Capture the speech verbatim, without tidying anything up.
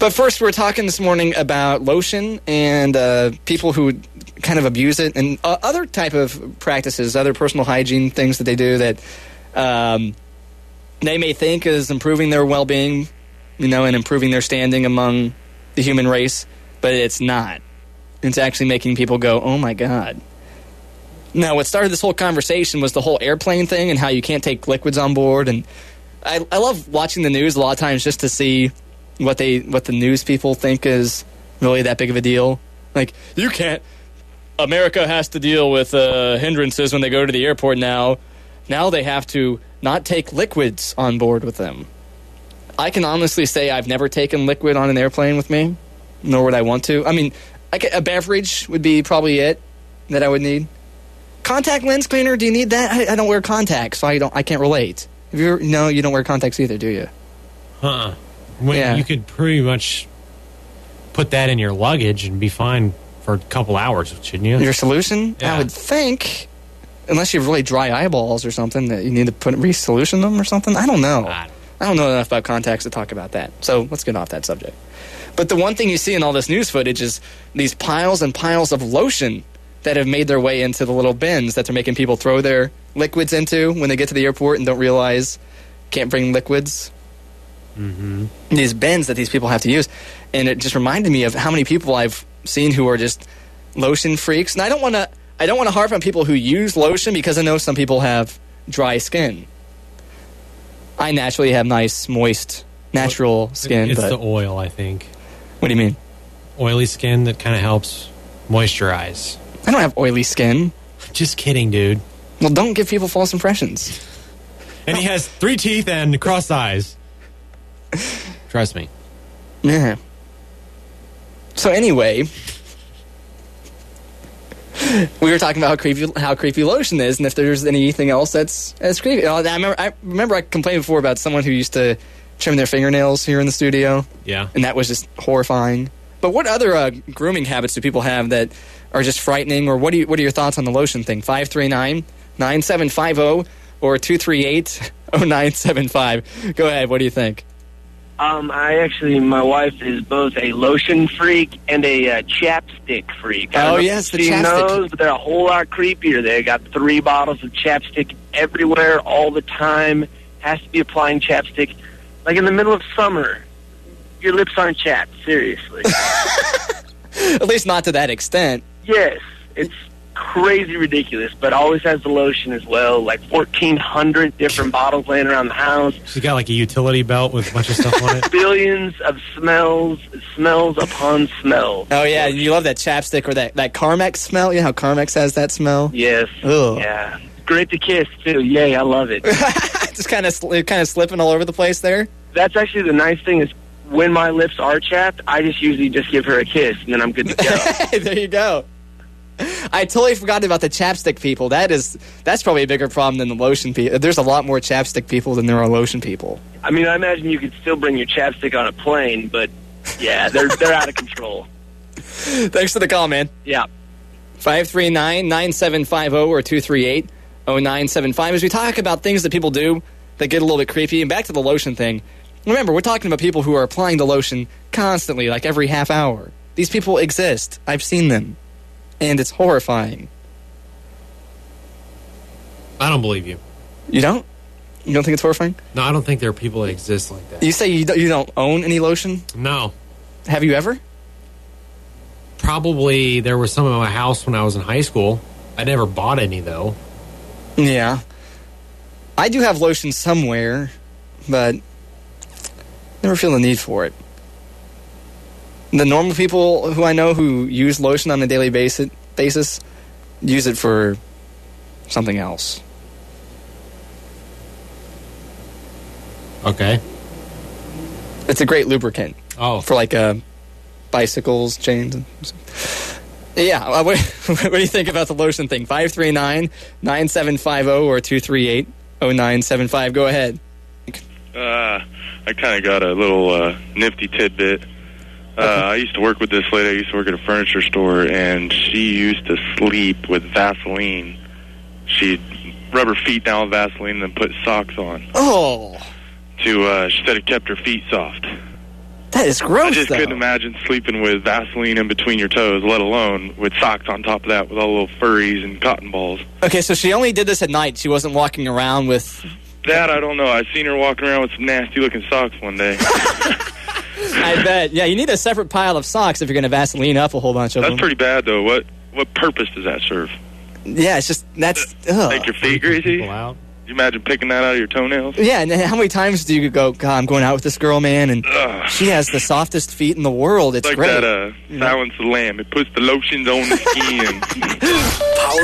But first, we're talking this morning about lotion and uh, people who kind of abuse it, and uh, other type of practices, other personal hygiene things that they do that um, they may think is improving their well-being, you know, and improving their standing among the human race, but it's not. It's actually making people go, oh my God. Now, what started this whole conversation was the whole airplane thing and how you can't take liquids on board. And I, I love watching the news a lot of times just to see what they what the news people think is really that big of a deal. Like, you can't. America has to deal with uh, hindrances when they go to the airport now. Now they have to not take liquids on board with them. I can honestly say I've never taken liquid on an airplane with me, nor would I want to. I mean, I could, a beverage would be probably it that I would need. Contact lens cleaner, do you need that? I, I don't wear contacts, so I don't. I can't relate. Have you ever, no, you don't wear contacts either, do you? Huh. Well, yeah. You could pretty much put that in your luggage and be fine for a couple hours, shouldn't you? Your solution? Yeah. I would think, unless you have really dry eyeballs or something, that you need to put re-solution them or something. I don't know. I don't, I don't know enough about contacts to talk about that. So let's get off that subject. But the one thing you see in all this news footage is these piles and piles of lotion that have made their way into the little bins that they're making people throw their liquids into when they get to the airport and don't realize can't bring liquids. Mm-hmm. These bins that these people have to use. And it just reminded me of how many people I've seen who are just lotion freaks. And I don't want to I don't want to harp on people who use lotion because I know some people have dry skin. I naturally have nice, moist, natural well, skin. It's but the oil, I think. What do you mean? Oily skin that kind of helps moisturize. I don't have oily skin. Just kidding, dude. Well, don't give people false impressions. And he has three teeth and crossed eyes. Trust me. Yeah. So anyway, we were talking about how creepy how creepy lotion is, and if there's anything else that's as creepy. I remember, I remember I complained before about someone who used to trim their fingernails here in the studio. Yeah. And that was just horrifying. But what other uh, grooming habits do people have that are just frightening? Or what do you, what are your thoughts on the lotion thing? five three nine, nine seven five zero or two three eight, zero nine seven five. Go ahead. What do you think? Um, I actually, my wife is both a lotion freak and a uh, chapstick freak. Oh, yes, the she chapstick. knows, but they're a whole lot creepier. They got three bottles of chapstick everywhere all the time. Has to be applying chapstick. Like in the middle of summer, your lips aren't chapped, seriously. At least not to that extent. Yes, it's crazy ridiculous, but always has the lotion as well, like fourteen hundred different bottles laying around the house. She's got like a utility belt with a bunch of stuff on it. Billions of smells, smells upon smells. Oh, yeah, you love that chapstick or that, that Carmex smell? You know how Carmex has that smell? Yes. Ugh. Yeah. Great to kiss, too. Yay, I love it. Just kind of sl- kind of slipping all over the place there? That's actually the nice thing is when my lips are chapped, I just usually just give her a kiss, and then I'm good to go. There you go. I totally forgot about the chapstick people. That is, that's probably a bigger problem than the lotion people. There's a lot more chapstick people than there are lotion people. I mean, I imagine you could still bring your chapstick on a plane, but yeah, they're they're out of control. Thanks for the call, man. Yeah. five three nine, nine seven five zero or two three eight, zero nine seven five. As we talk about things that people do that get a little bit creepy, and back to the lotion thing. Remember, we're talking about people who are applying the lotion constantly, like every half hour. These people exist. I've seen them. And it's horrifying. I don't believe you. You don't? You don't think it's horrifying? No, I don't think there are people that exist like that. You say you don't, you don't own any lotion? No. Have you ever? Probably there was some in my house when I was in high school. I never bought any, though. Yeah. I do have lotion somewhere, but never feel the need for it. The normal people who I know who use lotion on a daily basis, basis use it for something else. Okay. It's a great lubricant. Oh. For like uh, bicycles, chains. And yeah. Uh, what, what do you think about the lotion thing? five three nine, nine seven five zero or two three eight, zero nine seven five. Go ahead. Uh, I kind of got a little uh, nifty tidbit. Uh, I used to work with this lady. I used to work at a furniture store, and she used to sleep with Vaseline. She'd rub her feet down with Vaseline and then put socks on. Oh. To, uh, she said it kept her feet soft. That is gross, I just though. couldn't imagine sleeping with Vaseline in between your toes, let alone with socks on top of that with all the little furries and cotton balls. Okay, so she only did this at night. She wasn't walking around with... That, I don't know. I seen her walking around with some nasty-looking socks one day. I bet. Yeah, you need a separate pile of socks if you're going to Vaseline up a whole bunch of That's them. pretty bad, though. What what purpose does that serve? Yeah, it's just... That's... Ugh. Make your feet greasy? People out. You imagine picking that out of your toenails? Yeah, and how many times do you go, God, I'm going out with this girl, man, and Ugh. she has the softest feet in the world. It's Like great. that uh, Silence of the Lamb. It puts the lotions on the skin.